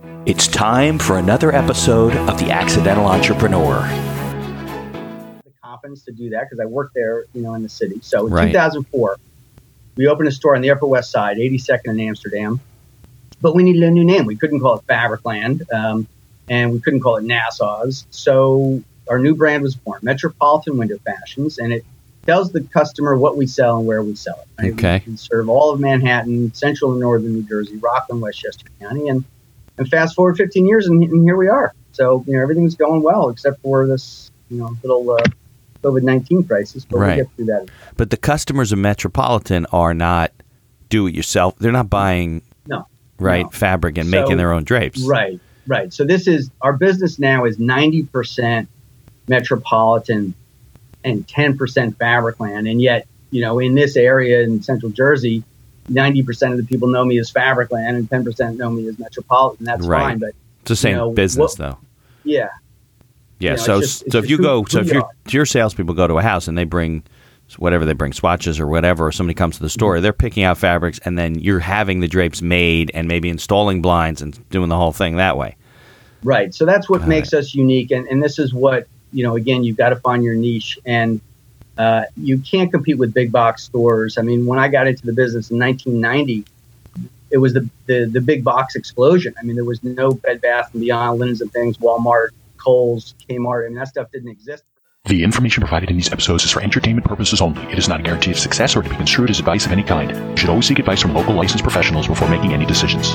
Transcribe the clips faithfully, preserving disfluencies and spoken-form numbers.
It's time for another episode of The Accidental Entrepreneur. The confidence to do that because I worked there, you know, in the city. So in right. two thousand four, we opened a store on the Upper West Side, eighty-second in Amsterdam. But we needed a new name. We couldn't call it Fabricland, um, and we couldn't call it Nassau's. So our new brand was born, Metropolitan Window Fashions, and it tells the customer what we sell and where we sell it. Right? Okay. We, we serve all of Manhattan, central and northern New Jersey, Rockland, Westchester County, and and fast forward fifteen years, and, and here we are. So you know everything's going well except for this you know little uh, COVID nineteen crisis, but right. we'll get through that. But the customers of Metropolitan are not do-it-yourself. They're not buying no right no. fabric and so, making their own drapes. Right, right. So this is our business now is ninety percent Metropolitan and ten percent Fabricland, and yet you know in this area in Central Jersey, ninety percent of the people know me as Fabricland and ten percent know me as Metropolitan. That's right. fine, but it's the same you know, business what, though. Yeah. Yeah. You know, so, just, so if you who, go, so if you your your salespeople go to a house and they bring whatever they bring, swatches or whatever, or somebody comes to the store, they're picking out fabrics, and then you're having the drapes made and maybe installing blinds and doing the whole thing that way. Right. So that's what Got makes it. us unique, and and this is what you know. Again, you've got to find your niche, and uh, you can't compete with big box stores. I mean, when I got into the business in nineteen ninety. It was the, the the big box explosion. I mean, there was no Bed Bath and Beyond, Linens and Things, Walmart, Kohl's, Kmart. I mean, that stuff didn't exist. The information provided in these episodes is for entertainment purposes only. It is not a guarantee of success or to be construed as advice of any kind. You should always seek advice from local licensed professionals before making any decisions.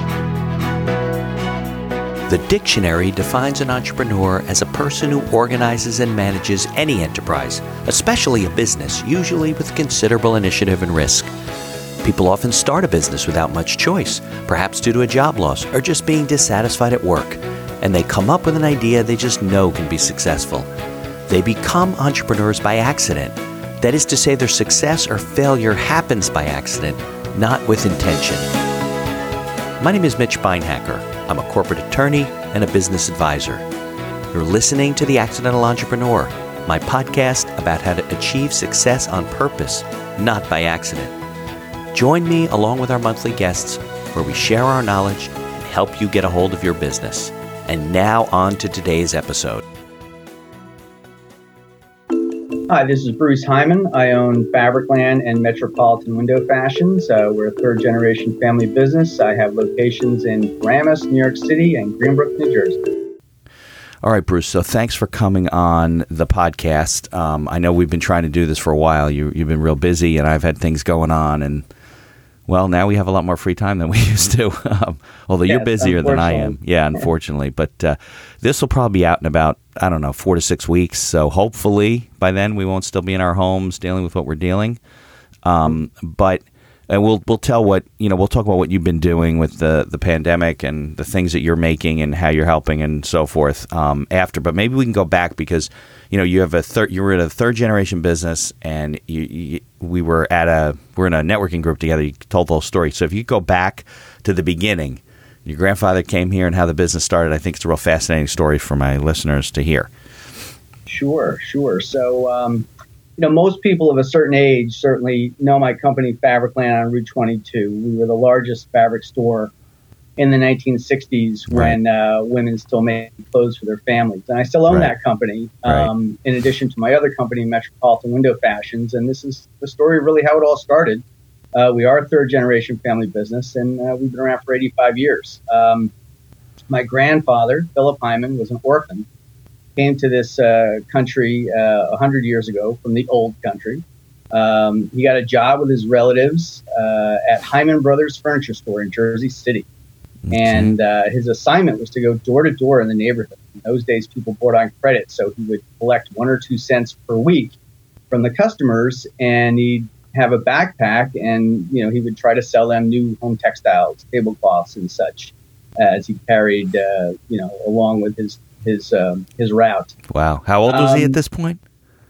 The dictionary defines an entrepreneur as a person who organizes and manages any enterprise, especially a business, usually with considerable initiative and risk. People often start a business without much choice, perhaps due to a job loss or just being dissatisfied at work, and they come up with an idea they just know can be successful. They become entrepreneurs by accident. That is to say, their success or failure happens by accident, not with intention. My name is Mitch Beinhacker. I'm a corporate attorney and a business advisor. You're listening to The Accidental Entrepreneur, my podcast about how to achieve success on purpose, not by accident. Join me along with our monthly guests where we share our knowledge and help you get a hold of your business. And now on to today's episode. Hi, this is Bruce Hyman. I own Fabricland and Metropolitan Window Fashions. Uh, we're a third generation family business. I have locations in Paramus, New York City, and Greenbrook, New Jersey. All right, Bruce. So thanks for coming on the podcast. Um, I know we've been trying to do this for a while. You, you've been real busy, and I've had things going on, and well, now we have a lot more free time than we used to, um, although yes, you're busier than I am. Yeah, unfortunately. But uh, this will probably be out in about, I don't know, four to six weeks. So hopefully by then we won't still be in our homes dealing with what we're dealing. Um, but and we'll we'll tell what, you know, we'll talk about what you've been doing with the, the pandemic and the things that you're making and how you're helping and so forth um, after. But maybe we can go back because, you know, you have a third, you were in a third generation business, and you, you, we were at a, we're in a networking group together. You told the whole story. So if you go back to the beginning, your grandfather came here and how the business started, I think it's a real fascinating story for my listeners to hear. Sure, sure. So, um, you know, most people of a certain age certainly know my company, Fabricland, on Route twenty-two. We were the largest fabric store in the nineteen sixties when right. uh, women still made clothes for their families. And I still own right. that company, right. um, in addition to my other company, Metropolitan Window Fashions. And this is the story of really how it all started. Uh, we are a third-generation family business, and uh, we've been around for eighty-five years. Um, my grandfather, Philip Hyman, was an orphan, came to this uh, country uh, one hundred years ago from the old country. Um, he got a job with his relatives uh, at Hyman Brothers Furniture Store in Jersey City. Okay. And uh, his assignment was to go door to door in the neighborhood. In those days, people bought on credit, so he would collect one or two cents per week from the customers, and he'd have a backpack, and you know he would try to sell them new home textiles, tablecloths, and such, as he carried, uh, you know, along with his his um, his route. Wow, how old was um, he at this point?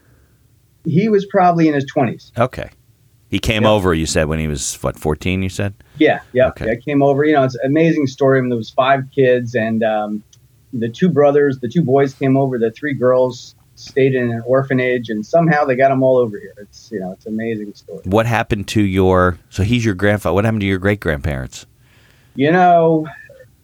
He was probably in his twenties. Okay. He came Yep. over, you said, when he was, what, fourteen, you said? Yeah, yeah. Okay. Yeah, I came over. You know, it's an amazing story. I mean, there was five kids, and um, the two brothers, the two boys came over. The three girls stayed in an orphanage, and somehow they got them all over here. It's, you know, it's an amazing story. What happened to your, so he's your grandfather. What happened to your great-grandparents? You know,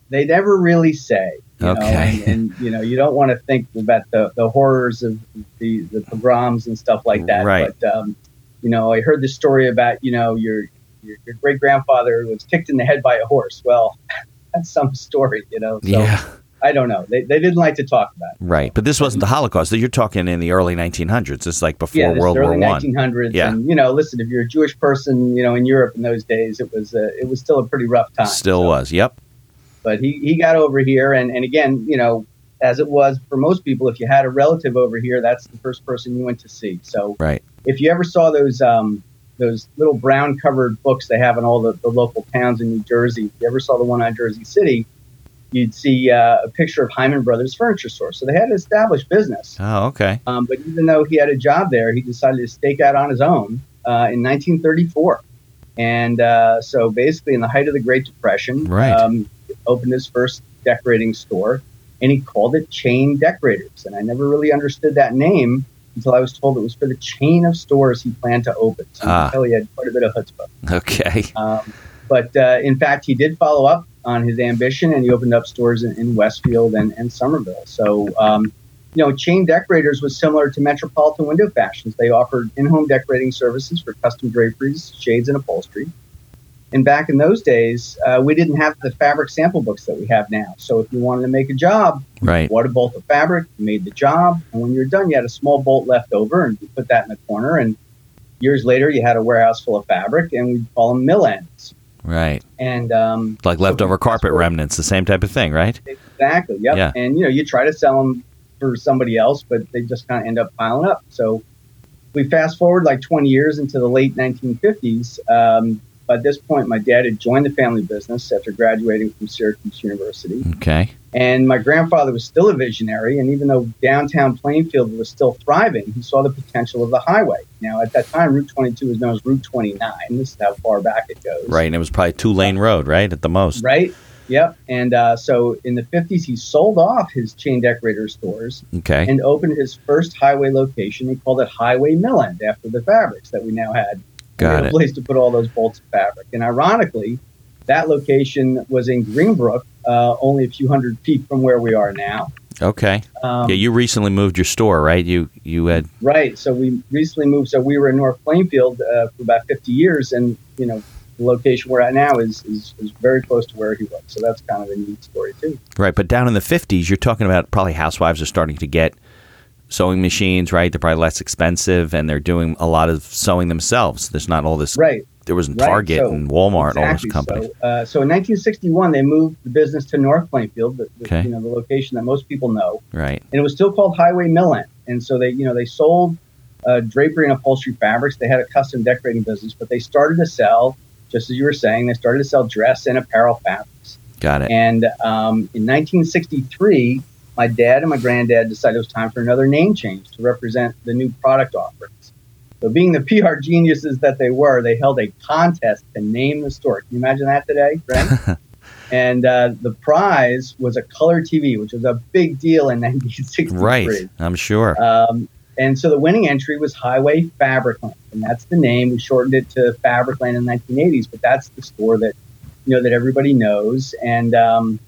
They never really say. You Okay. know, and, and you know, you don't want to think about the, the horrors of the, the pogroms and stuff like that. Right. But um, you know, I heard this story about, you know, your your, your great grandfather was kicked in the head by a horse. Well, that's some story, you know. So Yeah. I don't know. They they didn't like to talk about it. Right. But this wasn't the Holocaust. You're talking in the early nineteen hundreds. It's like before Yeah, this World is early War One. nineteen hundreds. Yeah. And you know, listen, if you're a Jewish person, you know, in Europe in those days, it was uh, it was still a pretty rough time. Still So, was. Yep. But he, he got over here, and, and again, you know, as it was for most people, if you had a relative over here, that's the first person you went to see. So Right. if you ever saw those um, those little brown covered books they have in all the, the local towns in New Jersey, if you ever saw the one on Jersey City, you'd see uh, a picture of Hyman Brothers Furniture Store. So they had an established business. Oh, okay. Um, but even though he had a job there, he decided to stake out on his own uh, in nineteen thirty-four. And uh, so basically in the height of the Great Depression, Right. um, opened his first decorating store, and he called it Chain Decorators. And I never really understood that name until I was told it was for the chain of stores he planned to open. So Ah. you can tell he had quite a bit of chutzpah. Okay. Um, but uh, in fact, he did follow up on his ambition, and he opened up stores in, in Westfield and, and Somerville. So, um, you know, Chain Decorators was similar to Metropolitan Window Fashions. They offered in-home decorating services for custom draperies, shades, and upholstery. And back in those days, uh, we didn't have the fabric sample books that we have now. So if you wanted to make a job, Right. you bought a bolt of fabric, you made the job, and when you're done, you had a small bolt left over, and you put that in the corner. And years later, you had a warehouse full of fabric, and we'd call them mill ends. Right. And um, Like so leftover carpet that's what- remnants, the same type of thing, right? Exactly. Yep. Yeah. And you know, you try to sell them for somebody else, but they just kind of end up piling up. So we fast forward like twenty years into the late nineteen fifties. Um, by this point, my dad had joined the family business after graduating from Syracuse University. Okay. And my grandfather was still a visionary. And even though downtown Plainfield was still thriving, he saw the potential of the highway. Now, at that time, Route twenty-two was known as Route twenty-nine. This is how far back it goes. Right. And it was probably two lane road, right? At the most. Right. Yep. And uh, so in the fifties, he sold off his Chain Decorator stores Okay. and opened his first highway location. He called it Highway Mill End after the fabrics that we now had. Got We had it. a place to put all those bolts of fabric. And ironically, that location was in Greenbrook, uh, only a few hundred feet from where we are now. Okay. Um, Yeah, you recently moved your store, right? You you had Right. So we recently moved. So we were in North Plainfield uh, for about fifty years. And, you know, the location we're at now is, is, is very close to where he was. So that's kind of a neat story, too. right, but down in the fifties, you're talking about probably housewives are starting to get sewing machines, right? They're probably less expensive, and they're doing a lot of sewing themselves. There's not all this. Right. There wasn't Right, Target so- and Walmart and all those Exactly. companies. So, uh, so in nineteen sixty-one, they moved the business to North Plainfield, the, the, Okay. you know, the location that most people know, Right. and it was still called Highway Mill End. And so they, you know, they sold uh, drapery and upholstery fabrics. They had a custom decorating business, but they started to sell, just as you were saying, they started to sell dress and apparel fabrics. Got it. And um, in nineteen sixty-three, my dad and my granddad decided it was time for another name change to represent the new product offerings. So being the P R geniuses that they were, they held a contest to name the store. Can you imagine that today, right? And uh, the prize was a color T V, which was a big deal in nineteen sixty-three. Right. I'm sure. Um, and so the winning entry was Highway Fabricland, and that's the name. We shortened it to Fabricland in the nineteen eighties, but that's the store that, you know, that everybody knows. And um,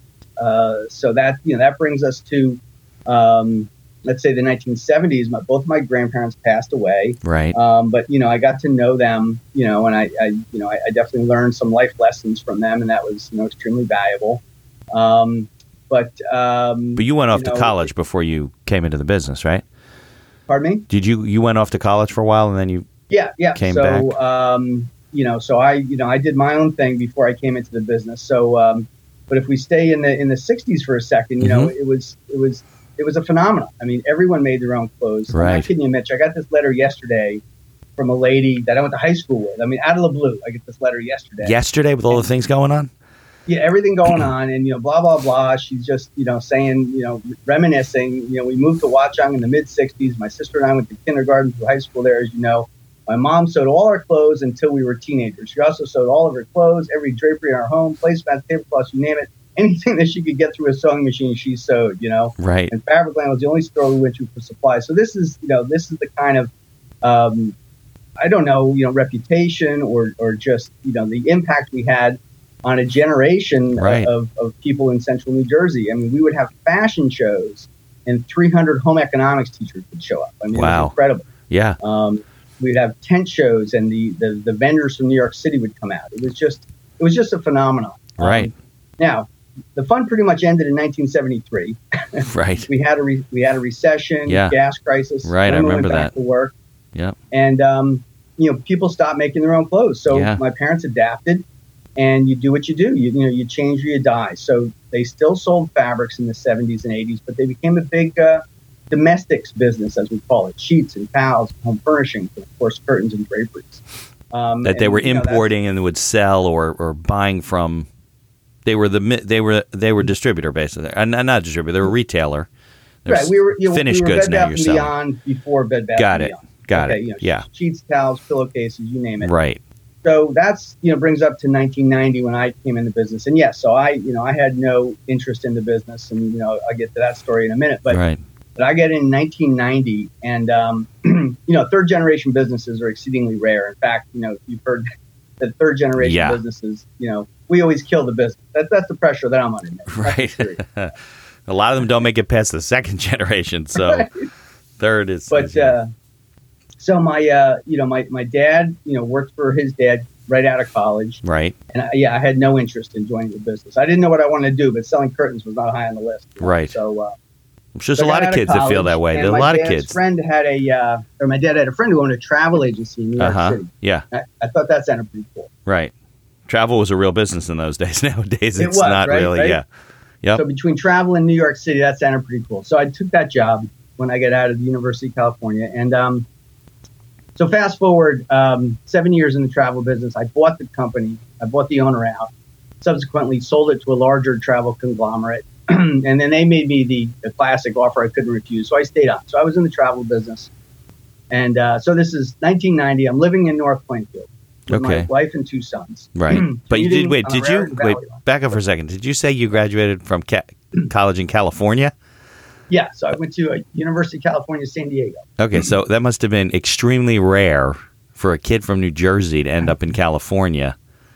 uh, so that, you know, that brings us to, um, let's say the nineteen seventies. My, both my grandparents passed away. Right. Um, but, you know, I got to know them, you know, and I, I you know, I, I definitely learned some life lessons from them, and that was, you know, extremely valuable. Um, but, um, But you went off you to know, college before you came into the business, right? Pardon me? Did you you went off to college for a while and then you Yeah, yeah. Came so, back. um, you know, so I, you know, I did my own thing before I came into the business. So, um, but if we stay in the in the sixties for a second, you know, Mhm. it was it was it was a phenomenon. I mean, everyone made their own clothes. I'm Right. not kidding you, Mitch. I got this letter yesterday from a lady that I went to high school with. I mean, out of the blue, I get this letter yesterday. yesterday with all the things going on? Yeah, everything going on, and you know, blah blah blah. She's just, you know, saying, you know, reminiscing. You know, we moved to Watchung in the mid sixties. My sister and I went to kindergarten through high school there, as you know. My mom sewed all our clothes until we were teenagers. She also sewed all of her clothes, every drapery in our home, placemats, tablecloths, you name it. Anything that she could get through a sewing machine, she sewed. You know, Right. and Fabricland was the only store we went to for supplies. So this is, you know, this is the kind of, um, I don't know, you know, reputation or or just, you know, the impact we had on a generation Right. of, of people in central New Jersey. I mean, we would have fashion shows and three hundred home economics teachers would show up. I mean, it Wow. was incredible. Yeah. Um, we'd have tent shows and the, the, the vendors from New York City would come out. It was just, it was just a phenomenon. Um, Right. Now, the fun pretty much ended in nineteen seventy-three. Right. We had a re- we had a recession, Yeah. gas crisis. Right, I Women remember went back that. To work, Yep. and um, you know, people stopped making their own clothes. So Yeah. my parents adapted, and you do what you do. You, you know, you change or you die. So they still sold fabrics in the seventies and eighties, but they became a big uh, domestics business, as we call it: sheets and towels, home furnishings, and of course, curtains and draperies. Um, That they and, were you know, that's- importing and would sell or, or buying from. They were the mi- they were they were distributor basically, uh, not not distributor. They were retailer. There's Right, we were you know, finished we were goods Bed now Bath you're and selling. Beyond before Bed Bath. Got and it. Beyond. Got Okay, it. You know, Yeah. sheets, towels, pillowcases, you name it. Right. So that's, you know, brings up to nineteen ninety when I came in the business. And yes, so I, you know, I had no interest in the business, and, you know, I'll get to that story in a minute. But, Right. but I get in nineteen ninety, and, um, you know, third generation businesses are exceedingly rare. In fact, you know, you've heard that third generation Yeah. businesses, you know, we always kill the business. That, that's the pressure that I'm under. That's Right. serious. A lot of them don't make it past the second generation, so third is. But is, yeah. uh, so my, uh, you know, my, my dad, you know, worked for his dad right out of college. right. And I, yeah, I had no interest in joining the business. I didn't know what I wanted to do, but selling curtains was not high on the list. you know? Right. So uh, I'm sure there's so a I lot got of out kids that feel college, that way. and There's a my lot of dad's kids. friend had a, uh, or my dad had a friend who owned a travel agency in New York Uh huh. City. Yeah. I, I thought that sounded pretty cool. Right. Travel was a real business in those days. Nowadays, It it's was, not right, really. right? Yeah. Yep. So between travel and New York City, that sounded pretty cool. So I took that job when I got out of the University of California. And um, so fast forward um, seven years in the travel business, I bought the company. I bought the owner out, subsequently sold it to a larger travel conglomerate. And then they made me the, the classic offer I couldn't refuse. So I stayed on. So I was in the travel business. And uh, so this is nineteen ninety. I'm living in North Plainfield with Okay. my wife and two sons. Right. But you did Commuting wait. on the Did you Raritan wait? Valley line. Back up for a second. Did you say you graduated from ca- college in California? Yeah, so I went to uh, University of California, San Diego. Okay, so that must have been extremely rare for a kid from New Jersey to end up in California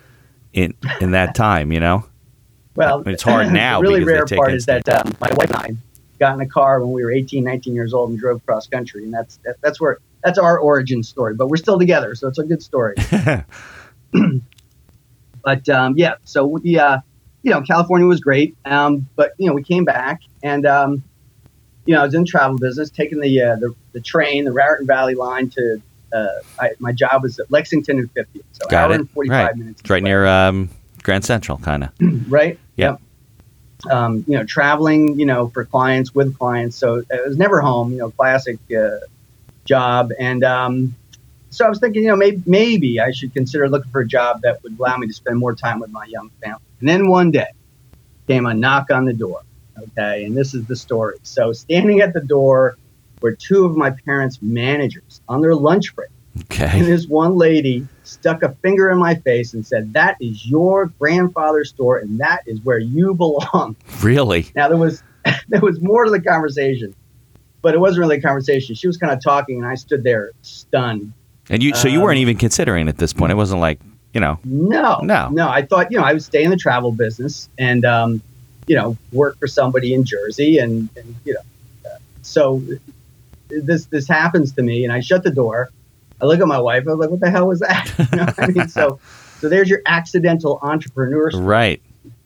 in in that time. You know. Well, I mean, it's hard now The really because they rare take part is instant- that um, my wife and I got in a car when we were eighteen, nineteen years old and drove cross country, and that's that, that's where that's our origin story. But we're still together, so it's a good story. But um, yeah, so we, uh, you know, California was great, um, but you know, we came back, and um, you know, I was in the travel business, taking the uh, the, the train, the Raritan Valley line to. Uh, I, my job was at Lexington and fiftieth, so Got hour it. and forty-five Right. minutes. It's right away. near um, Grand Central, kind of. Right? Yeah. Yep. Um, you know, traveling, you know, for clients, with clients. So it was never home, you know, classic uh, job. And um, so I was thinking, you know, maybe, maybe I should consider looking for a job that would allow me to spend more time with my young family. And then one day came a knock on the door. Okay. And this is the story. So standing at the door were two of my parents' managers on their lunch break. And Okay. this one lady stuck a finger in my face and said, "That is your grandfather's store, and that is where you belong." Really? Now, there was there was more to the conversation, but it wasn't really a conversation. She was kind of talking, and I stood there stunned. And you, so you Um, weren't even considering at this point. It wasn't like, you know, No, No. no. I thought, you know, I would stay in the travel business and, um, you know, work for somebody in Jersey, and, and you know, uh, so this this happens to me, and I shut the door. I look at my wife. I was like, "What the hell was that?" You know what I mean, so so there's your accidental entrepreneur story. right.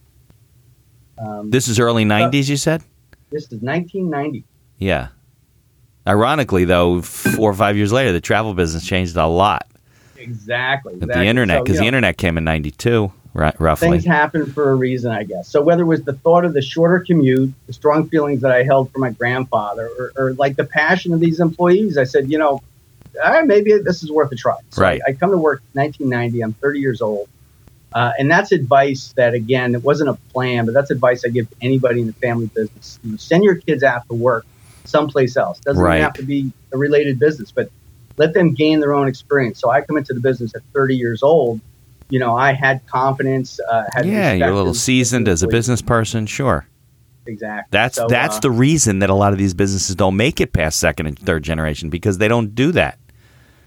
Um, This is early nineties, you said? this is nineteen ninety. Yeah. Ironically, though, four or five years later, the travel business changed a lot Exactly. with exactly. the internet, So, because you the know, internet came in ninety-two, right, roughly. things happen for a reason, I guess. So whether it was the thought of the shorter commute, the strong feelings that I held for my grandfather, or, or like the passion of these employees, I said, you know, ah, maybe this is worth a try. So Right. I, I come to work nineteen ninety. I'm thirty years old. Uh, and that's advice that, again, it wasn't a plan, but that's advice I give to anybody in the family business. You know, send your kids out to work someplace else. Doesn't Right. even have to be a related business, but let them gain their own experience. So I come into the business at thirty years old. You know, I had confidence. Uh, had yeah, you're a little respect seasoned for as a employees. business person, sure. Exactly. That's So, that's uh, the reason that a lot of these businesses don't make it past second and third generation, because they don't do that.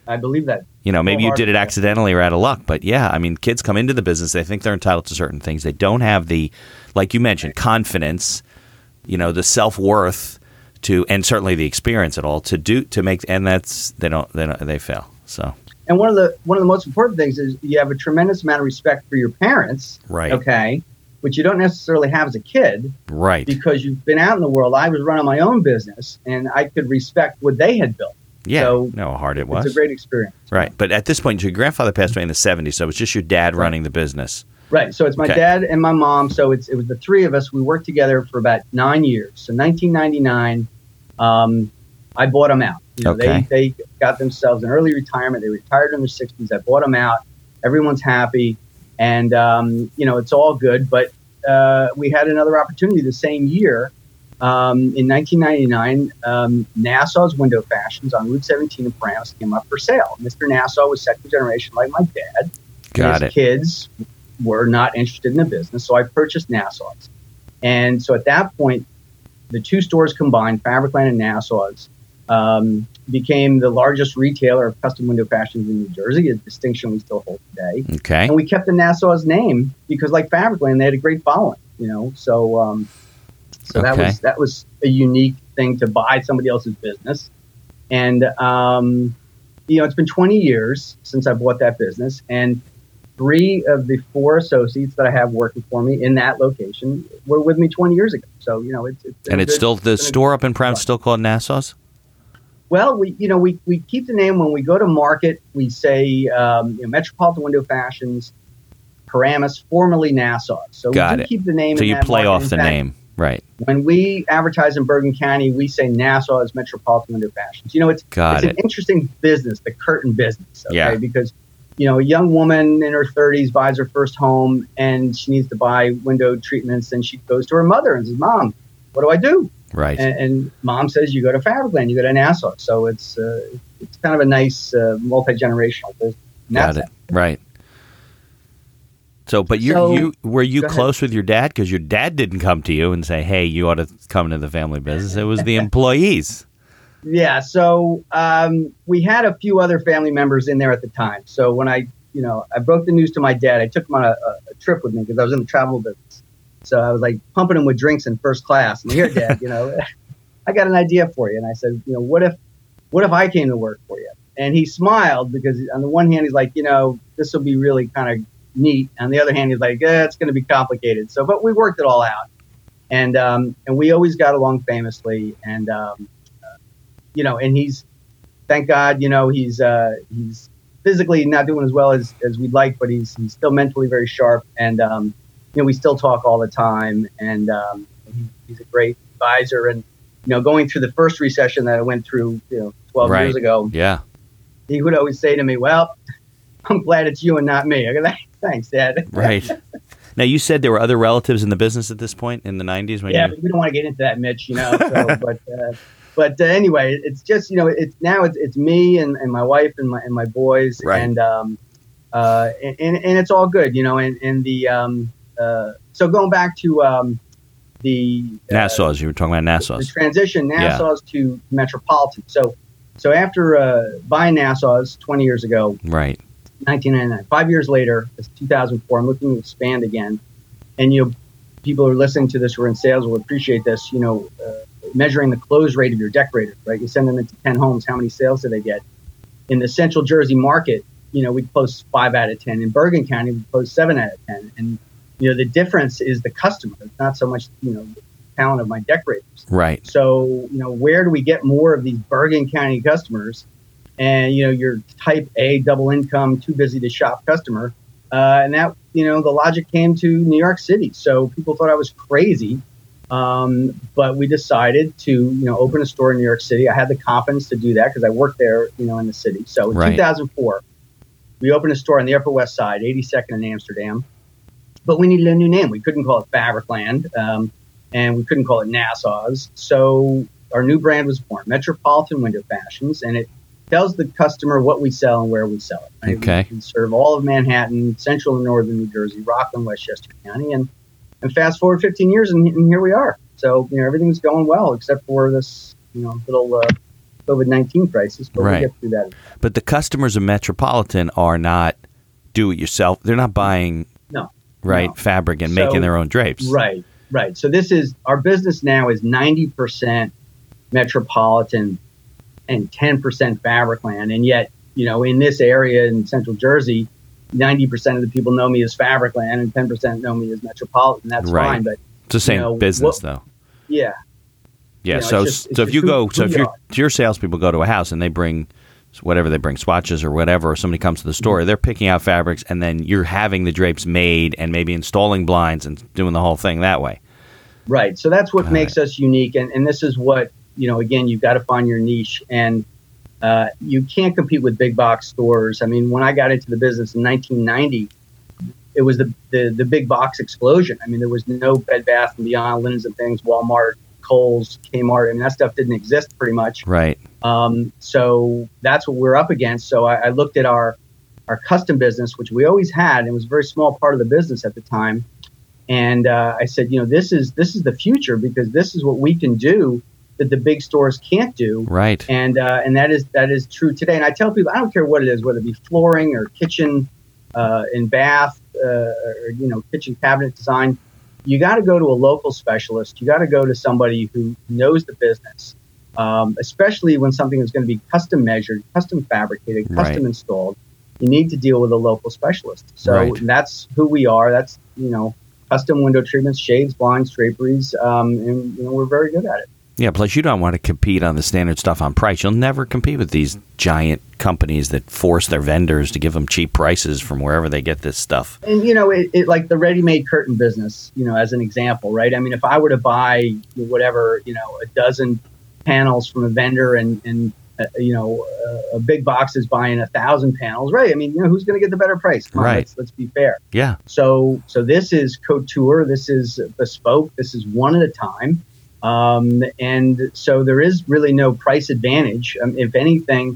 I believe that. You know, maybe you did it accidentally or out of luck, but yeah, I mean, kids come into the business, they think they're entitled to certain things. They don't have the, like you mentioned, confidence, you know, the self-worth to, and certainly the experience at all to do, to make, and that's, they don't, they don't, they fail. So. And one of the, one of the most important things is you have a tremendous amount of respect for your parents. Right. Okay. Which you don't necessarily have as a kid. Right. Because you've been out in the world. I was running my own business and I could respect what they had built. Yeah, so know how hard it was. It's a great experience. Right. But at this point, your grandfather passed away in the seventies, so it was just your dad right. running the business. Right. So it's my okay. dad and my mom. So it's it was the three of us. We worked together for about nine years. So nineteen ninety-nine, um, I bought them out. You know, okay. They, they got themselves an early retirement. They retired in their sixties. I bought them out. Everyone's happy. And, um, you know, it's all good. But uh, we had another opportunity the same year. Um, in nineteen ninety-nine, um, Nassau's Window Fashions on Route seventeen in Paramus came up for sale. Mister Nassau was second generation like my dad. Got his it. Kids were not interested in the business, so I purchased Nassau's. And so at that point, the two stores combined, Fabricland and Nassau's, um, became the largest retailer of custom window fashions in New Jersey, a distinction we still hold today. Okay. And we kept the Nassau's name because, like Fabricland, they had a great following, you know, so... Um, So okay. that was that was a unique thing to buy somebody else's business. And, um, you know, it's been twenty years since I bought that business. And three of the four associates that I have working for me in that location were with me twenty years ago. So, you know, it's... it's and it's good, still, the it's store up in Paramus still called Nassau's? Well, we, you know, we, we keep the name when we go to market. We say, um, you know, Metropolitan Window Fashions, Paramus, formerly Nassau's. So Got we do it. keep the name So in you that play market. off In the fact, name. Right. When we advertise in Bergen County, we say Nassau as Metropolitan Window Fashions. You know, it's, Got it's it. an interesting business, the curtain business. Okay? Yeah. Because, you know, a young woman in her thirties buys her first home and she needs to buy window treatments. And she goes to her mother and says, Mom, what do I do? Right. And, and Mom says, you go to Fabricland, you go to Nassau. So it's uh, it's kind of a nice uh, multi-generational business. Got it. Right. So, but you, So- you were you Go ahead. close with your dad? Because your dad didn't come to you and say, "Hey, you ought to come into the family business." It was the employees. Yeah, so um, we had a few other family members in there at the time. So when I, you know, I broke the news to my dad, I took him on a, a, a trip with me because I was in the travel business. So I was like pumping him with drinks in first class. And here, Dad, you know, I got an idea for you. And I said, you know, what if, what if I came to work for you? And he smiled because on the one hand, he's like, you know, this will be really kind of neat. On the other hand, he's like, eh, it's going to be complicated. So, but we worked it all out. And, um, and we always got along famously. And, um, uh, you know, and he's, thank God, you know, he's, uh, he's physically not doing as well as, as we'd like, but he's, he's still mentally very sharp. And, um, you know, we still talk all the time. And, um, he, he's a great advisor. And, you know, going through the first recession that I went through, you know, twelve Right. years ago, Yeah. he would always say to me, well, I'm glad it's you and not me. I go, thanks, Dad. Right. Now, you said there were other relatives in the business at this point in the nineties. When Yeah, you... but we don't want to get into that, Mitch, you know. So, but uh, but uh, anyway, it's just, you know, it's now it's, it's me and, and my wife and my and my boys. Right. And, um, uh, and, and, and it's all good, you know, and, and the um, uh, so going back to um, the uh, Nassau's. You were talking about the Nassau's. transition, Nassau's to Metropolitan. So so after uh, buying Nassau's twenty years ago, Right. nineteen ninety-nine. Five years later, it's two thousand four. I'm looking to expand again. And, you know, people who are listening to this who are in sales will appreciate this, you know, uh, measuring the close rate of your decorators, right? You send them into ten homes. How many sales do they get? In the Central Jersey market, you know, we close five out of ten. In Bergen County, we close seven out of ten. And, you know, the difference is the customer. It's not so much, you know, the talent of my decorators. Right. So, you know, where do we get more of these Bergen County customers? And, you know, your type A, double income, too busy to shop customer. Uh, and that, you know, the logic came to New York City. So people thought I was crazy. Um, but we decided to, you know, open a store in New York City. I had the confidence to do that because I worked there, you know, in the city. So in Right. two thousand four, we opened a store on the Upper West Side, eighty-second in Amsterdam. But we needed a new name. We couldn't call it Fabricland. Um, and we couldn't call it Nassau's. So our new brand was born, Metropolitan Window Fashions, and it tells the customer what we sell and where we sell it. Right? Okay. We, we serve all of Manhattan, central and northern New Jersey, Rockland, Westchester County, and and fast forward fifteen years, and, and here we are. So, you know, everything's going well except for this, you know, little uh, COVID nineteen crisis, but Right. we'll get through that. But the customers of Metropolitan are not do-it-yourself. They're not buying No. right No. fabric and So- making their own drapes. Right, right. So this is, our business now is ninety percent Metropolitan and ten percent Fabricland. And yet, you know, in this area in Central Jersey, ninety percent of the people know me as Fabricland and ten percent know me as Metropolitan. That's Right. fine. But It's the same you know, business, what- though. yeah, Yeah. you know, so, it's just- it's so if just you who- go, who so if you your are. your salespeople go to a house and they bring whatever they bring, swatches or whatever, or somebody comes to the store, Mm-hmm. they're picking out fabrics, and then you're having the drapes made and maybe installing blinds and doing the whole thing that way. right. So that's what Got makes us unique. And, and this is what, you know, again, you've got to find your niche. And uh, you can't compete with big box stores. I mean, when I got into the business in nineteen ninety, it was the, the, the big box explosion. I mean, there was no Bed Bath and Beyond, Linens and Things, Walmart, Kohl's, Kmart. I mean, that stuff didn't exist pretty much. Right. Um, so that's what we're up against. So I, I looked at our our custom business, which we always had, and it was a very small part of the business at the time. And uh, I said, you know, this is this is the future, because this is what we can do that the big stores can't do. Right. And uh, and that is that is true today. And I tell people, I don't care what it is, whether it be flooring or kitchen uh, and bath, uh, or you know, kitchen cabinet design. You got to go to a local specialist. You got to go to somebody who knows the business, um, especially when something is going to be custom measured, custom fabricated, custom Right. installed. You need to deal with a local specialist. So Right. that's who we are. That's, you know, custom window treatments, shades, blinds, draperies, um, and you know, we're very good at it. Yeah, plus you don't want to compete on the standard stuff on price. You'll never compete with these giant companies that force their vendors to give them cheap prices from wherever they get this stuff. And, you know, it, it like the ready-made curtain business, you know, as an example, right? I mean, if I were to buy whatever, you know, a dozen panels from a vendor and, and uh, you know, uh, a big box is buying a thousand panels, right? I mean, you know, who's going to get the better price? Come on, Right. Let's, let's be fair. Yeah. So, so this is couture. This is bespoke. This is one at a time. Um, and so there is really no price advantage. Um, if anything,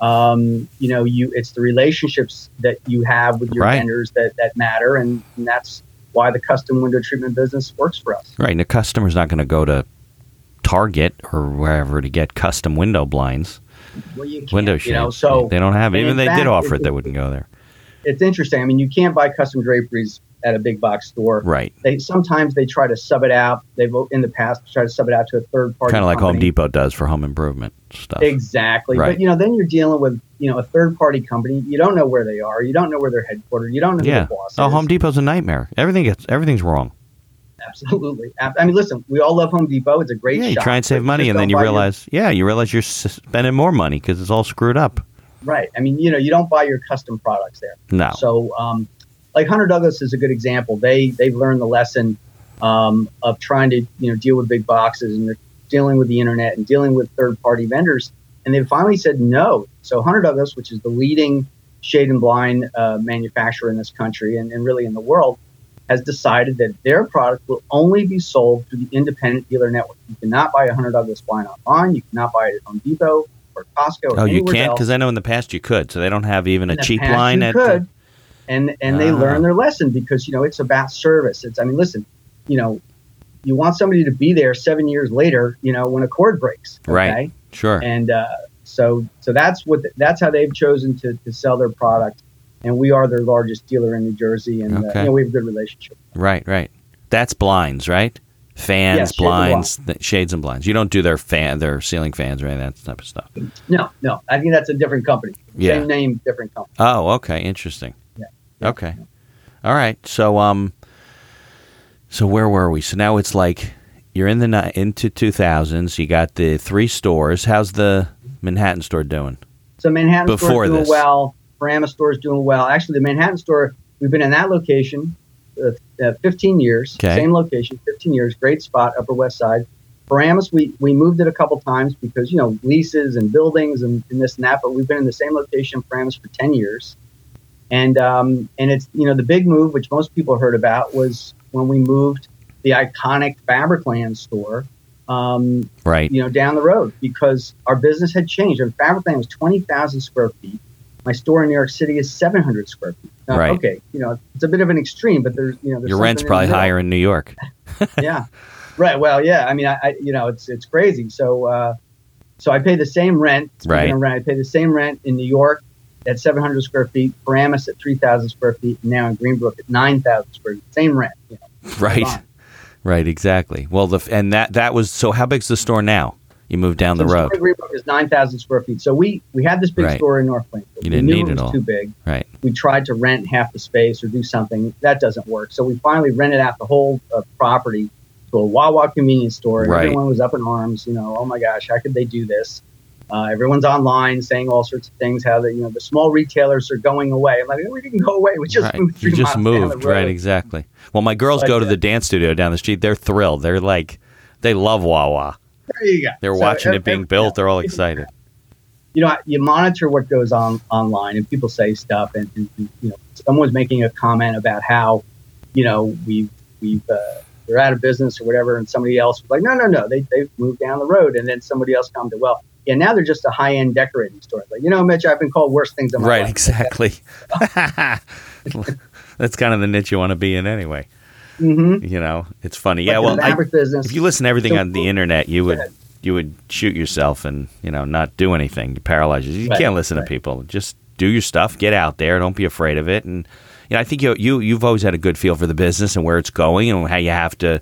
um, you know, you it's the relationships that you have with your Right. vendors that, that matter. And, and that's why the custom window treatment business works for us. Right. And the customer's not going to go to Target or wherever to get custom window blinds, Well, you can't, window you shades. know, so they don't have it. and Even in they fact, did offer it, it- they wouldn't go there. it's interesting. I mean, you can't buy custom draperies at a big box store. Right. They sometimes they try to sub it out. They've in the past tried to sub it out to a third party. Kind of like Home company. Depot does for home improvement stuff. Exactly. Right. But, you know, then you're dealing with, you know, a third party company. You don't know where they are. You don't know where they're headquartered. You don't know Yeah. who the boss Oh, is. Home Depot's a nightmare. Everything gets everything's wrong. Absolutely. I mean, listen, we all love Home Depot. It's a great Yeah, you shop. try and save but money, just and then don't you buy your- realize, yeah, you realize you're s- spending more money because it's all screwed up. right. I mean, you know, you don't buy your custom products there. No. So, um, like Hunter Douglas is a good example. They they've learned the lesson um, of trying to you know deal with big boxes, and they're dealing with the internet and dealing with third party vendors, and they finally said no. So Hunter Douglas, which is the leading shade and blind uh, manufacturer in this country and, and really in the world, has decided that their product will only be sold through the independent dealer network. You cannot buy a Hunter Douglas blind online. You cannot buy it at Home Depot or Costco. Or Oh, you anywhere can't? else. Because I know in the past you could. So they don't have even a In the cheap past line you at. could, and and they Ah. learn their lesson because you know it's about service. It's I mean, listen, you know, you want somebody to be there seven years later, you know, when a cord breaks, okay? Right. Sure. And uh, so so that's what that's how they've chosen to, to sell their product, and we are their largest dealer in New Jersey, and uh, Okay. you know we have a good relationship. Right. Right. That's blinds, right? Fans, Yes, shades and blinds, th- shades and blinds. You don't do their fan, their ceiling fans, or any of that type of stuff. No, no, I think that's a different company. Yeah. Same name, different company. Oh, okay, interesting. Yeah. Okay. All right. So, um, so where were we? So now it's like you're in the ni- into two thousands. You got the three stores. How's the Manhattan store doing? So Manhattan Before store's doing this. well. Paramus store's doing well. Actually, the Manhattan store, we've been in that location uh, uh, fifteen years. Okay. Same location, fifteen years. Great spot, Upper West Side. Paramus, we, we moved it a couple times because, you know, leases and buildings and, and this and that, but we've been in the same location, Paramus, for ten years. And um, and it's, you know, the big move, which most people heard about, was when we moved the iconic Fabricland store, um, Right. you know, down the road because our business had changed. And Fabricland was twenty thousand square feet. My store in New York City is seven hundred square feet. Now, Right. Okay, you know, it's a bit of an extreme, but there's, you know, there's Your rent's something in probably the middle. higher in New York. Yeah. Right. Well, yeah. I mean, I, I you know, it's it's crazy. So, uh, So I pay the same rent. Right. Rent, I pay the same rent in New York at seven hundred square feet, Paramus at three thousand square feet, and now in Greenbrook at nine thousand square feet. Same rent. You know, right. Right. Exactly. Well, the and that that was so. How big's the store now? You moved down so the road. The Greenbrook is nine thousand square feet. So we we had this big right. store in North Plainfield. You didn't we knew need it was it all. Too big. Right. We tried to rent half the space or do something that doesn't work. So we finally rented out the whole uh, property to a Wawa convenience store. And right. everyone was up in arms. You know, oh my gosh, how could they do this? Uh, everyone's online saying all sorts of things. How the you know the small retailers are going away. I'm like, we didn't go away. We just right. moved. You just miles moved. down the Right. road. Exactly. Well, my girls Like go to that. the dance studio down the street. They're thrilled. They're like, they love Wawa. There you go. They're So watching it every- being built. They're all excited. You know, you monitor what goes on online, and people say stuff, and, and, and you know, someone's making a comment about how, you know, we've we've uh, we're out of business or whatever, and somebody else was like, no, no, no, they they've moved down the road, and then somebody else commented, well, yeah, now they're just a high end decorating store. Like, you know, Mitch, I've been called worse things in my Right. life. Exactly. That's kind of the niche you want to be in anyway. Mm-hmm. You know, it's funny. But Yeah. the Well, I, fabric business. if you listen to everything So- on the internet, you would Go ahead. you would shoot yourself and you know not do anything. You paralyze you. You Right, can't listen right. to people. Just do your stuff. Get out there. Don't be afraid of it. And you know, I think you you you've always had a good feel for the business and where it's going and how you have to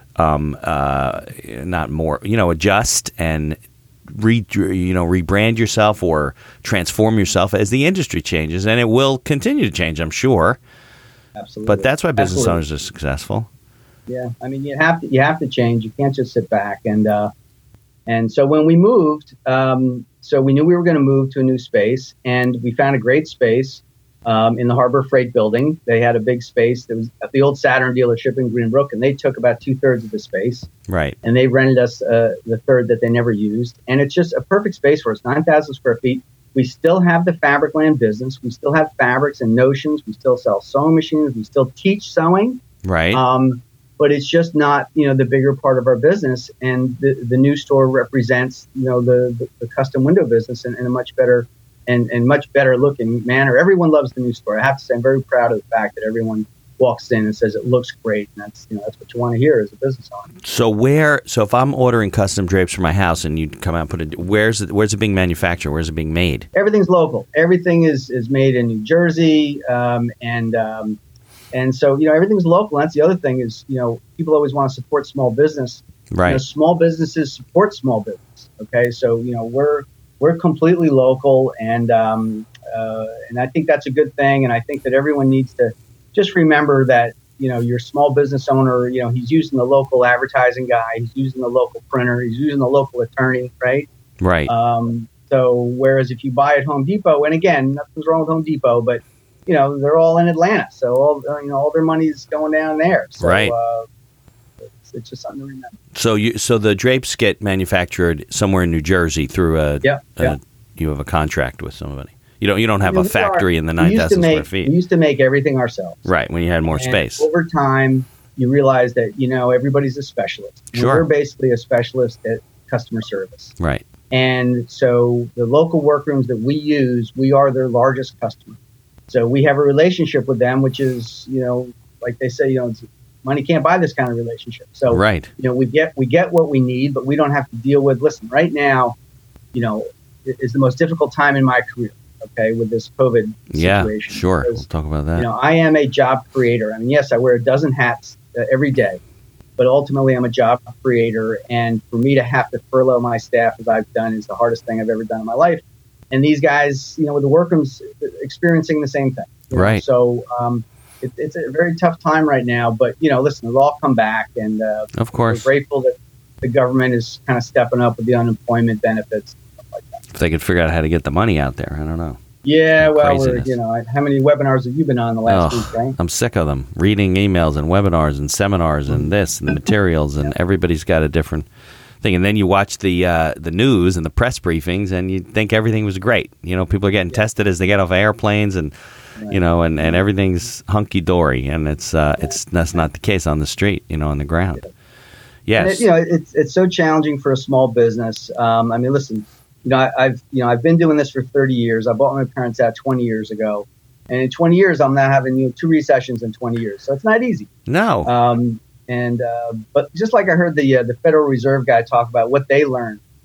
um uh not more you know adjust and re you know rebrand yourself or transform yourself as the industry changes, and it will continue to change, I'm sure. Absolutely. But that's why business Absolutely. owners are successful. Yeah, I mean, you have to you have to change. You can't just sit back. And uh, and so when we moved, um, so we knew we were going to move to a new space, and we found a great space um, in the Harbor Freight Building. They had a big space that was at the old Saturn dealership in Greenbrook, and they took about two thirds of the space, Right. and they rented us uh, the third that they never used. And it's just a perfect space for us, nine thousand square feet. We still have the fabric land business. We still have fabrics and notions. We still sell sewing machines. We still teach sewing. Right. Um, but it's just not, you know, the bigger part of our business. And the, the new store represents, you know, the, the, the custom window business in, in a much better and, and much better looking manner. Everyone loves the new store. I have to say, I'm very proud of the fact that everyone walks in and says it looks great. And that's, you know, that's what you want to hear as a business owner. So where? So if I'm ordering custom drapes for my house, and you come out and put it, where's it? Where's it being manufactured? Where's it being made? Everything's local. Everything is, is made in New Jersey. Um, and, um, and so, you know, everything's local. And that's the other thing is, you know, people always want to support small business. Right. You know, small businesses support small business. Okay. So, you know, we're, we're completely local, and, um, uh, and I think that's a good thing. And I think that everyone needs to just remember that, you know, your small business owner, you know, he's using the local advertising guy, he's using the local printer, he's using the local attorney, right? Right. Um, so whereas if you buy at Home Depot, and again, nothing's wrong with Home Depot, but you know, they're all in Atlanta. So all, uh, you know, all their money's going down there. So, Right. Uh, it's, it's just something to remember. So you so the drapes get manufactured somewhere in New Jersey through a, Yeah, a yeah. you have a contract with somebody. You don't you don't have I mean, a we factory are- in the we nine used to thousand make- square feet. We used to make everything ourselves. Right. When you had more And space. over time, you realize that, you know, everybody's a specialist. And Sure. We're basically a specialist at customer service. Right. And so the local workrooms that we use, we are their largest customer. So we have a relationship with them, which is, you know, like they say, you know, it's, money can't buy this kind of relationship. So, Right. you know, we get we get what we need, but we don't have to deal with, listen, right now, you know, it is the most difficult time in my career, okay, with this COVID Yeah. situation. Sure. Because, We'll talk about that. you know, I am a job creator. I mean, yes, I wear a dozen hats uh, every day, but ultimately I'm a job creator. And for me to have to furlough my staff as I've done is the hardest thing I've ever done in my life. And these guys, you know, with the workrooms experiencing the same thing. you know. Right. So um, it, it's a very tough time right now. But, you know, listen, it'll all come back. And uh, Of we're course. grateful that the government is kind of stepping up with the unemployment benefits. Stuff like that. If they could figure out how to get the money out there, I don't know. Yeah, well, we're, Craziness. you know, how many webinars have you been on the last Ugh, week, right? I'm sick of them. Reading emails and webinars and seminars and this and the materials, and everybody's got a different thing. And then you watch the uh, the news and the press briefings, and you think everything was great. You know, people are getting tested as they get off airplanes, and you know, and, and everything's hunky dory. And it's uh, it's that's not the case on the street. You know, on the ground. And Yes. it, you know, it's it's so challenging for a small business. Um, I mean, listen, you know, I, I've you know I've been doing this for thirty years. I bought my parents out twenty years ago, and in twenty years, I'm now having you know two recessions in twenty years. So it's not easy. No. Um, and uh, but just like I heard the uh, the Federal Reserve guy talk about what they learned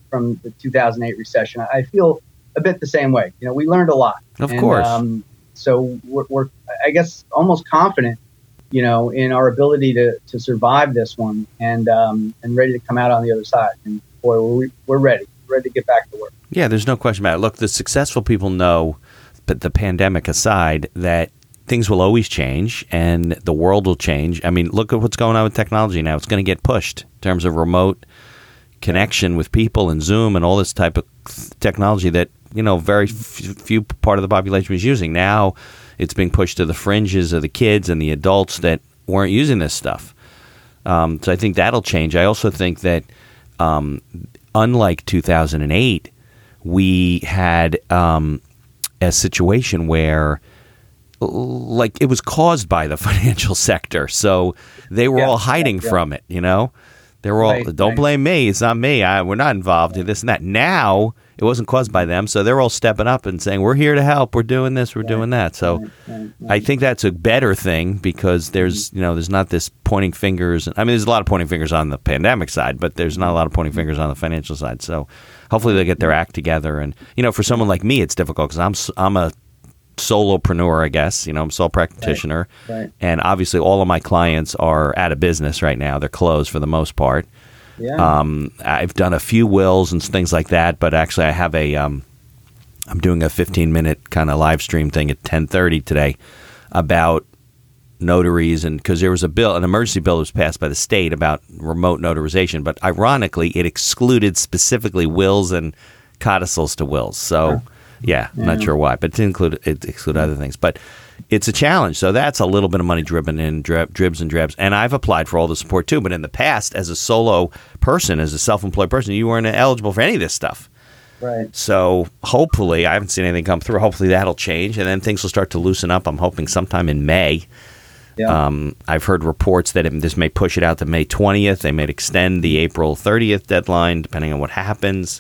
from the two thousand eight recession, I feel a bit the same way. You know, we learned a lot. Of and, course. Um, so we're, we're, I guess, almost confident, you know, in our ability to, to survive this one and um, and ready to come out on the other side. And boy, we're, we're ready. We're ready to get back to work. Yeah, there's no question about it. Look, the successful people know, but the pandemic aside, that things will always change and the world will change. I mean, look at what's going on with technology now. It's going to get pushed in terms of remote connection with people and Zoom and all this type of technology that, you know, very f- few part of the population was using. Now it's being pushed to the fringes of the kids and the adults that weren't using this stuff. Um, so I think that'll change. I also think that um, unlike two thousand eight, we had um, a situation where like it was caused by the financial sector. So they were Yeah, all hiding yeah, yeah. from it, you know? They were all, Right, don't right. blame me. It's not me. I, we're not involved in this and that. Now it wasn't caused by them. So they're all stepping up and saying, we're here to help. We're doing this. We're doing that. So Right, right, right. I think that's a better thing because there's, you know, there's not this pointing fingers. I mean, there's a lot of pointing fingers on the pandemic side, but there's not a lot of pointing fingers on the financial side. So hopefully they'll get their act together. And, you know, for someone like me, it's difficult because I'm, s- I'm a solopreneur, I guess. You know, I'm a sole practitioner. Right. And obviously all of my clients are out of business right now. They're closed for the most part. Yeah. Um, I've done a few wills and things like that, but actually I have a, um, I'm doing a fifteen minute kind of live stream thing at ten thirty today about notaries, and because there was a bill, an emergency bill that was passed by the state about remote notarization, but ironically it excluded specifically wills and codicils to wills. So yeah, I'm not Yeah. sure why, but it include it exclude other things, but it's a challenge. So that's a little bit of money dribbling in, drib, dribs and drabs. And I've applied for all the support too. But in the past, as a solo person, as a self-employed person, you weren't eligible for any of this stuff. Right. So hopefully, I haven't seen anything come through. Hopefully that'll change, and then things will start to loosen up. I'm hoping sometime in May. Yeah. Um, I've heard reports that it, this may push it out to May twentieth. They may extend the April thirtieth deadline, depending on what happens.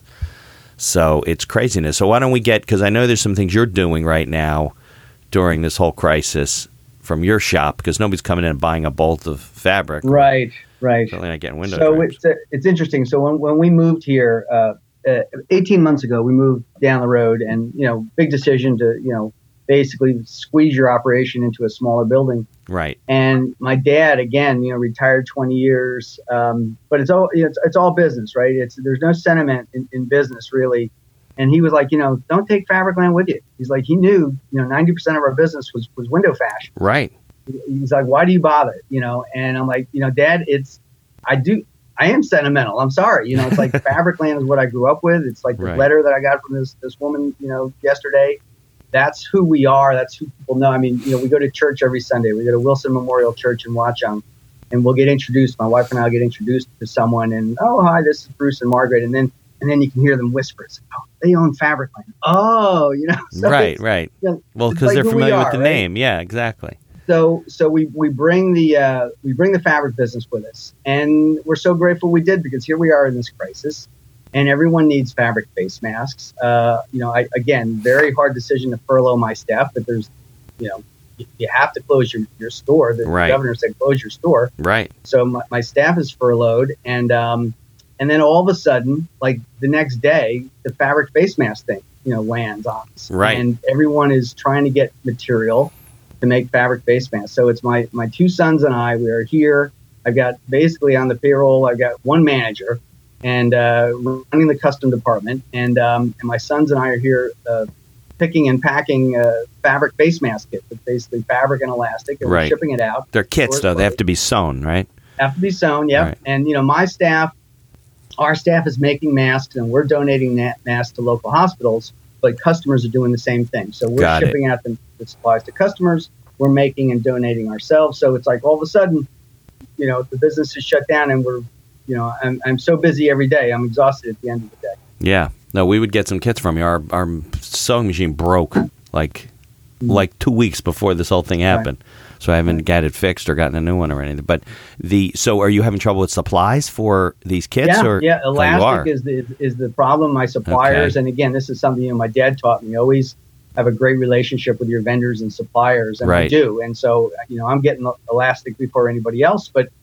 So it's craziness. So why don't we get, because I know there's some things you're doing right now during this whole crisis from your shop, because nobody's coming in and buying a bolt of fabric. Right. Right. Certainly not getting window So frames. it's uh, it's interesting. So when when we moved here, uh, uh, eighteen months ago, we moved down the road, and you know, big decision to you know basically squeeze your operation into a smaller building. Right. And my dad, again, you know, retired twenty years, um, but it's all you know, it's, it's all business, right? It's there's no sentiment in, in business really. And he was like, you know, don't take Fabricland with you. He's like, he knew, you know, ninety percent of our business was was window fashion. Right. He's like, why do you bother? You know, and I'm like, you know, Dad, it's, I do, I am sentimental. I'm sorry. You know, it's like Fabricland is what I grew up with. It's like the Right. letter that I got from this, this woman, you know, yesterday. That's who we are. That's who people know. I mean, you know, we go to church every Sunday. We go to Wilson Memorial Church in Watchung, and we'll get introduced. My wife and I will get introduced to someone, and, oh, hi, this is Bruce and Margaret. And then, and then you can hear them whisper, it's like, oh, they own Fabricland. Oh, you know. So right, it's- right. you know, Well, it's because like they're who we familiar are, with the right? name. Yeah, exactly. So, so we, we bring the uh, we bring the fabric business with us, and we're so grateful we did, because here we are in this crisis, and everyone needs fabric face masks. Uh, you know, I, again, very hard decision to furlough my staff, but there's, you know, you, you have to close your, your store. The Right. governor said close your store, Right. so my, my staff is furloughed, and um, and then all of a sudden, like the next day, the fabric face mask thing, you know, lands on us, Right. and everyone is trying to get material to make fabric face masks. So it's my my two sons and I. We are here. I've got basically on the payroll. I've got one manager and uh, running the custom department, and um, and my sons and I are here uh, picking and packing uh, fabric face mask kits. It's basically fabric and elastic, and Right. we're shipping it out. They're kits, though. They have to be sewn, right? Have to be sewn, yeah. Right. And you know, my staff, our staff is making masks, and we're donating that masks to local hospitals. But customers are doing the same thing. So we're Got it. shipping out the, the supplies to customers. We're making and donating ourselves. So it's like all of a sudden, you know, the business is shut down, and we're, you know, I'm I'm so busy every day. I'm exhausted at the end of the day. Yeah. No, we would get some kits from you. Our our sewing machine broke like like two weeks before this whole thing happened. So I haven't got it fixed or gotten a new one or anything. But the so are you having trouble with supplies for these kits? Yeah, or yeah. Oh, you are. Elastic is the is the problem. My suppliers, Okay. and again, this is something you know my dad taught me. Always have a great relationship with your vendors and suppliers, and I Right. do. And so you know, I'm getting elastic before anybody else. But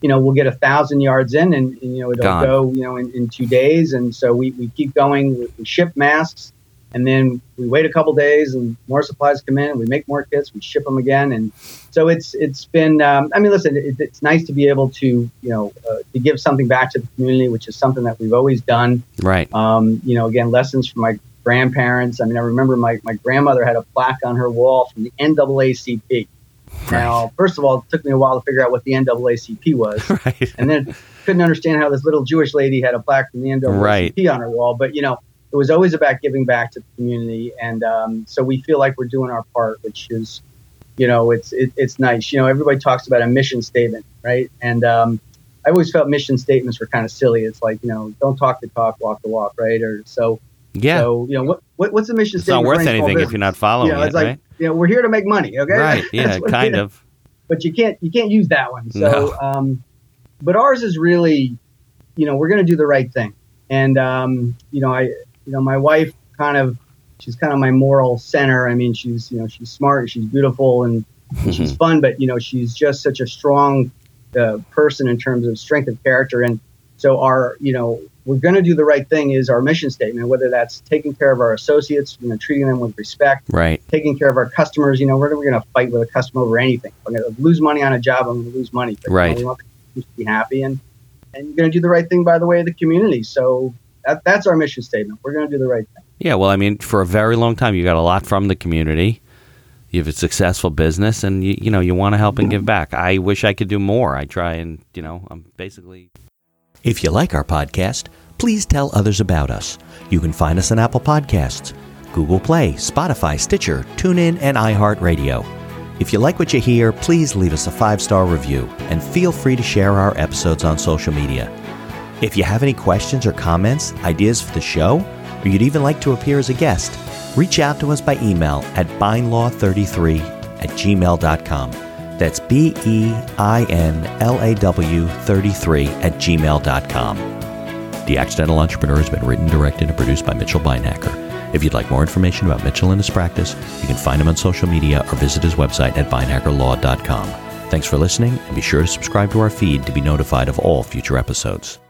you know, we'll get a thousand yards in and, and you know, it'll Gone. go, you know, in, in two days. And so we, we keep going. We, we ship masks and then we wait a couple days and more supplies come in. We make more kits, we ship them again. And so it's, it's been, um, I mean, listen, it, it's nice to be able to, you know, uh, to give something back to the community, which is something that we've always done. Right. Um, you know, again, lessons from my grandparents. I mean, I remember my, my grandmother had a plaque on her wall from the N double A C P. Now, first of all, it took me a while to figure out what the N double A C P was. Right. And then couldn't understand how this little Jewish lady had a plaque from the N double A C P Right. on her wall. But, you know, it was always about giving back to the community. And um, so we feel like we're doing our part, which is, you know, it's it, it's nice. You know, everybody talks about a mission statement, right? And um, I always felt mission statements were kind of silly. It's like, you know, don't talk the talk, walk the walk, right? Or so, Yeah. so you know, what, what what's the mission It's not statement? worth for any small anything if business? you're not following You know, it's it, like, right? you know, we're here to make money, okay? Right. Yeah, That's what it kind is. of. But you can't you can't use that one. So, No. um, but ours is really, you know, we're going to do the right thing. And um, you know, I, you know, my wife kind of, she's kind of my moral center. I mean, she's, you know, she's smart, she's beautiful, and she's fun. But you know, she's just such a strong uh, person in terms of strength of character. And so, our, you know, we're going to do the right thing is our mission statement. Whether that's taking care of our associates, you know, treating them with respect, Right. taking care of our customers. You know, we're never going to fight with a customer over anything. If I'm going to lose money on a job, I'm going to lose money. But, you know, Right. we want customers to be happy, and and you're going to do the right thing by the way of the community. So that that's our mission statement. We're going to do the right thing. Yeah, well, I mean, for a very long time, you got a lot from the community. You have a successful business, and you you know you want to help and give back. I wish I could do more. I try, and you know, I'm basically. If you like our podcast, please tell others about us. You can find us on Apple Podcasts, Google Play, Spotify, Stitcher, TuneIn, and iHeartRadio. If you like what you hear, please leave us a five-star review, and feel free to share our episodes on social media. If you have any questions or comments, ideas for the show, or you'd even like to appear as a guest, reach out to us by email at beinlaw thirty-three at gmail dot com. That's B E I N L A W thirty-three at gmail dot com. The Accidental Entrepreneur has been written, directed, and produced by Mitchell Beinhacker. If you'd like more information about Mitchell and his practice, you can find him on social media or visit his website at beinhacker law dot com. Thanks for listening, and be sure to subscribe to our feed to be notified of all future episodes.